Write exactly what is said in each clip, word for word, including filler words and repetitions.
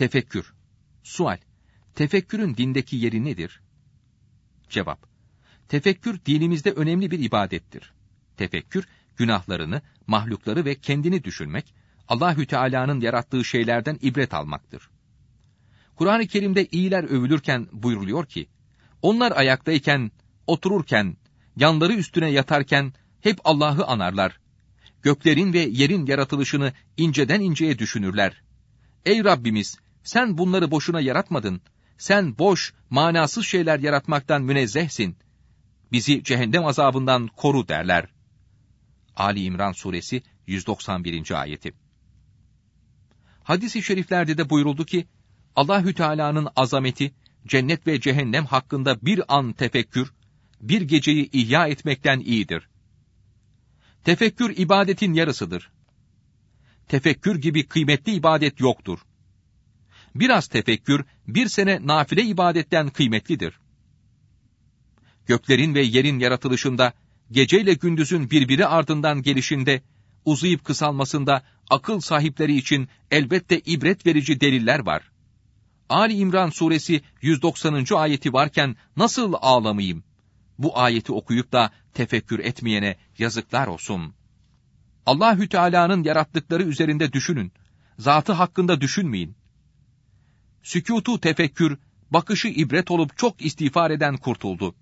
Tefekkür. Sual: Tefekkürün dindeki yeri nedir? Cevap: Tefekkür dinimizde önemli bir ibadettir. Tefekkür, günahlarını, mahlukları ve kendini düşünmek, Allahü Teala'nın yarattığı şeylerden ibret almaktır. Kur'an-ı Kerim'de iyiler övülürken buyruluyor ki, onlar ayaktayken, otururken, yanları üstüne yatarken hep Allah'ı anarlar. Göklerin ve yerin yaratılışını inceden inceye düşünürler. Ey Rabbimiz, sen bunları boşuna yaratmadın. Sen boş, manasız şeyler yaratmaktan münezzehsin. Bizi cehennem azabından koru derler. Ali İmran suresi yüz doksan birinci ayeti. Hadis-i şeriflerde de buyuruldu ki, Allahü Teala'nın azameti, cennet ve cehennem hakkında bir an tefekkür, bir geceyi ihya etmekten iyidir. Tefekkür ibadetin yarısıdır. Tefekkür gibi kıymetli ibadet yoktur. Biraz tefekkür, bir sene nafile ibadetten kıymetlidir. Göklerin ve yerin yaratılışında, geceyle gündüzün birbiri ardından gelişinde, uzayıp kısalmasında akıl sahipleri için elbette ibret verici deliller var. Ali İmran suresi yüz doksanıncı ayeti varken nasıl ağlamayayım? Bu ayeti okuyup da tefekkür etmeyene yazıklar olsun. Allahü Teala'nın yarattıkları üzerinde düşünün. Zatı hakkında düşünmeyin. Sükûtu tefekkür, bakışı ibret olup çok istiğfar eden kurtuldu.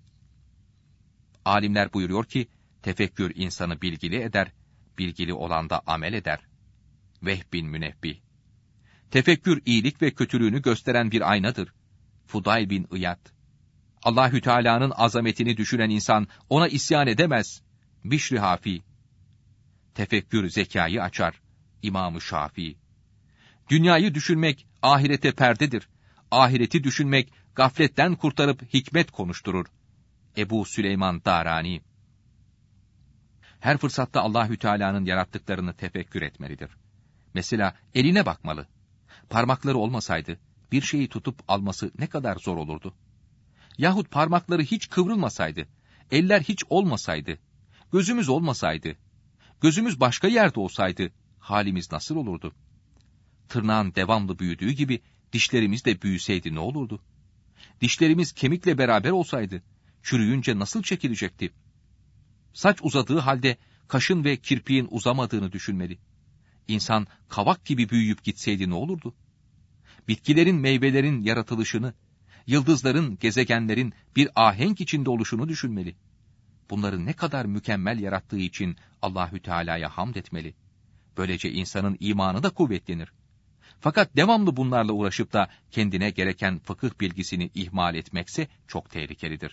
Alimler buyuruyor ki, tefekkür insanı bilgili eder, bilgili olan da amel eder. Vehb bin Münebbih. Tefekkür iyilik ve kötülüğünü gösteren bir aynadır. Fudayl bin İyad. Allahü Teala'nın azametini düşünen insan ona isyan edemez. Bişri Hafi. Tefekkür zekayı açar. İmam-ı Şafii. Dünyayı düşünmek ahirete perdedir. Ahireti düşünmek gafletten kurtarıp hikmet konuşturur. Ebu Süleyman Darani. Her fırsatta Allahü Teala'nın yarattıklarını tefekkür etmelidir. Mesela eline bakmalı. Parmakları olmasaydı bir şeyi tutup alması ne kadar zor olurdu? Yahut parmakları hiç kıvrılmasaydı, eller hiç olmasaydı, gözümüz olmasaydı, gözümüz başka yerde olsaydı halimiz nasıl olurdu? Tırnağın devamlı büyüdüğü gibi dişlerimiz de büyüseydi ne olurdu? Dişlerimiz kemikle beraber olsaydı çürüyünce nasıl çekilecekti? Saç uzadığı halde kaşın ve kirpiğin uzamadığını düşünmeli. İnsan kavak gibi büyüyüp gitseydi ne olurdu? Bitkilerin, meyvelerin yaratılışını, yıldızların, gezegenlerin bir ahenk içinde oluşunu düşünmeli. Bunları ne kadar mükemmel yarattığı için Allahü Teala'ya hamd etmeli. Böylece insanın imanı da kuvvetlenir. Fakat devamlı bunlarla uğraşıp da kendine gereken fıkıh bilgisini ihmal etmekse çok tehlikelidir.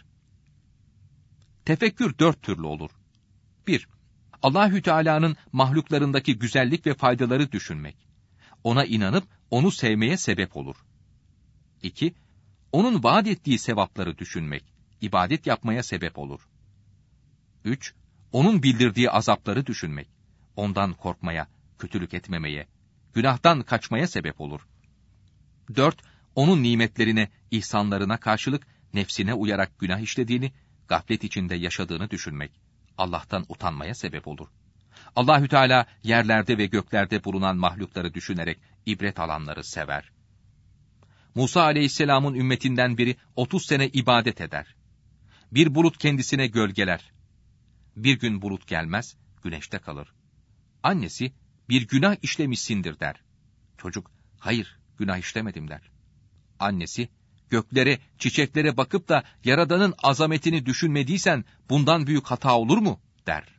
Tefekkür dört türlü olur. bir. Allahü Teala'nın mahluklarındaki güzellik ve faydaları düşünmek. Ona inanıp onu sevmeye sebep olur. iki. Onun vaat ettiği sevapları düşünmek, ibadet yapmaya sebep olur. üç. Onun bildirdiği azapları düşünmek, ondan korkmaya, kötülük etmemeye, günahtan kaçmaya sebep olur. dört. Onun nimetlerine, ihsanlarına karşılık nefsine uyarak günah işlediğini, gaflet içinde yaşadığını düşünmek, Allah'tan utanmaya sebep olur. Allahü Teala yerlerde ve göklerde bulunan mahlukları düşünerek ibret alanları sever. Musa Aleyhisselam'ın ümmetinden biri otuz sene ibadet eder. Bir bulut kendisine gölgeler. Bir gün bulut gelmez, güneşte kalır. Annesi, bir günah işlemişsindir der. Çocuk, hayır, günah işlemedim der. Annesi, göklere, çiçeklere bakıp da Yaradan'ın azametini düşünmediysen bundan büyük hata olur mu der.